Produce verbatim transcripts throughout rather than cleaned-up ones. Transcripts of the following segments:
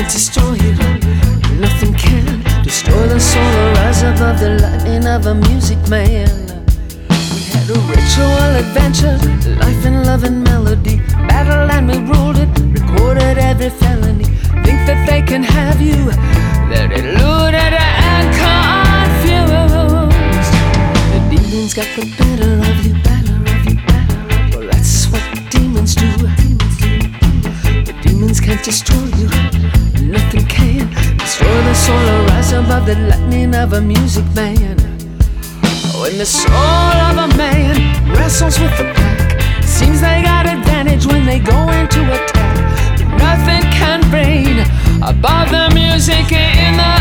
can't destroy you. Nothing can destroy the soul or rise above the lightning of a music man. We had a ritual adventure, life and love and melody, battle and we ruled it, recorded every felony. Think that they can have you, they're deluded and confused. The demons got the better of you, better of you, better of you. Well, that's what demons do. The demons can't destroy you, nothing can destroy the soul or rise above the lightning of a music man. When the soul of a man wrestles with the pack, seems they got advantage when they go into attack. But nothing can reign above the music in the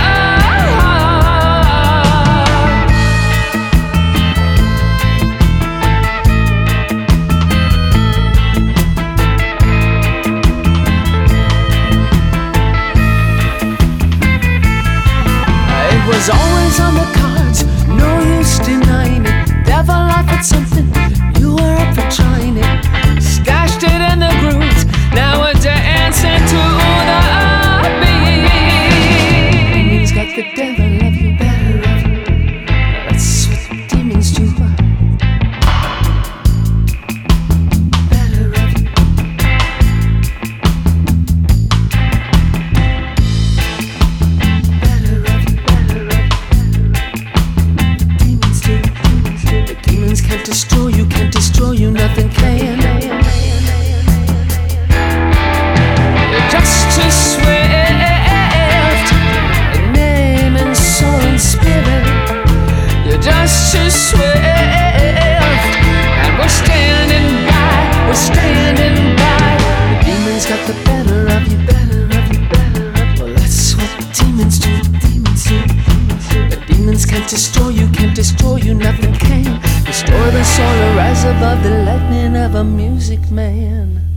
It was always on the cards, no use denying it. Devil offered something, you were up for trying it. Stashed it in the grooves, now we're dancing to the beat. Demons got the devil of you, better of you. That's what demons do. Better of you. Better of you, better of you. Demons do, demons do. The demons can't destroy you, can't destroy you, nothing can. You're just too swift in name and soul and spirit. You're just too swift, and we're standing by, we're standing by. The demons got the better of you, better of you, better of you. Well, that's what demons do, demons do, demons do. The demons can't destroy you, can't destroy you, nothing can destroy the soul or rise above the lightning of a music man.